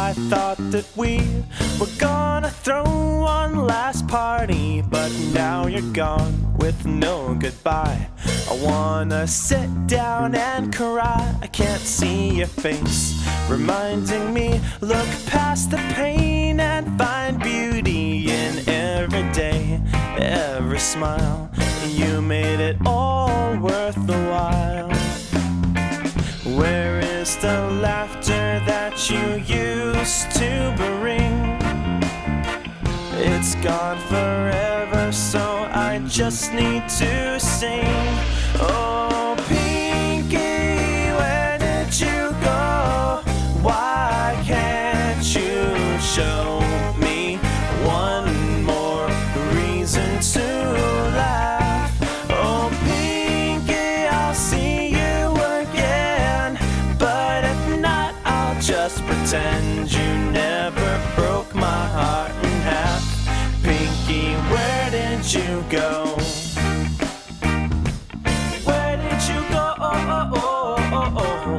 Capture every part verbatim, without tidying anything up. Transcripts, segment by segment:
I thought that we were gonna throw one last party, but now you're gone with no goodbye. I wanna sit down and cry. I can't see your face reminding me, look past the pain and find beauty in every day, every smile. You made it all worth the while. Where is the laughter that you used to bring? It's gone forever, so I just need to sing. Oh, Pinky, where did you go? Why can't you show me one more reason to laugh? Oh, Pinky, I'll see you again, but if not, I'll just pretend you never broke my heart in half. Pinky, where did you go? Where did you go? Oh, oh, oh, oh,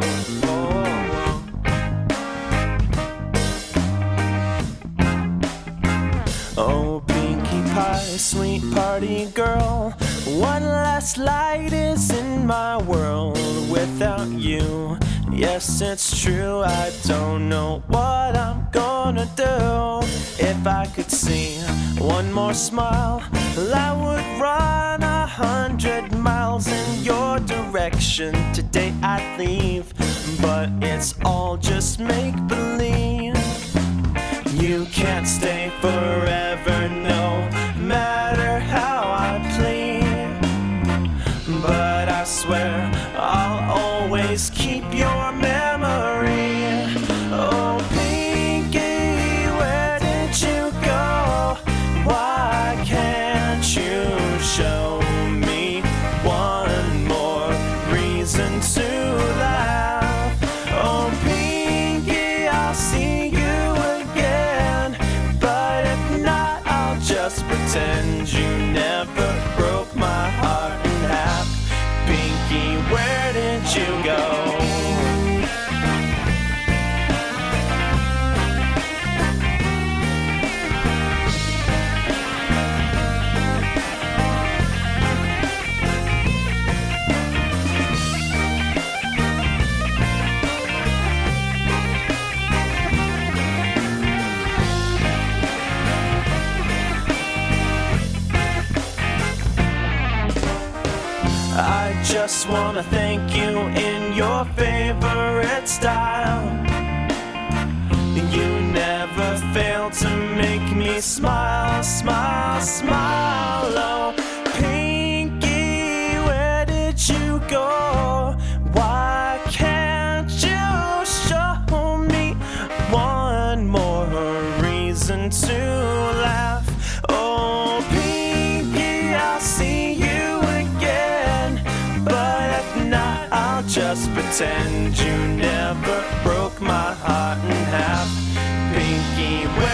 oh, oh. Oh, Pinkie Pie, sweet party girl, one last light is in my world without you. Yes, it's true, I don't know what I'm gonna do. If I could see one more smile, I would run a hundred miles in your direction. Today I'd leave, but it's all just make-believe. You can't stay forever, no matter how I plead, but I swear I'll always keep your memory. Oh, Pinky, where did you go? Why can't you show me one more reason to laugh? Oh, Pinky, I'll see you again, but if not, I'll just pretend you never broke my heart in half. Pinky, where did you go? I just wanna thank you in your favorite style. You never fail to make me smile, smile, smile. Oh, Pinky, where did you go? Why can't you show me one more reason to laugh? Oh, Pinky, I'll see you again, but if not, I'll just pretend you never broke my heart in half. Pinky,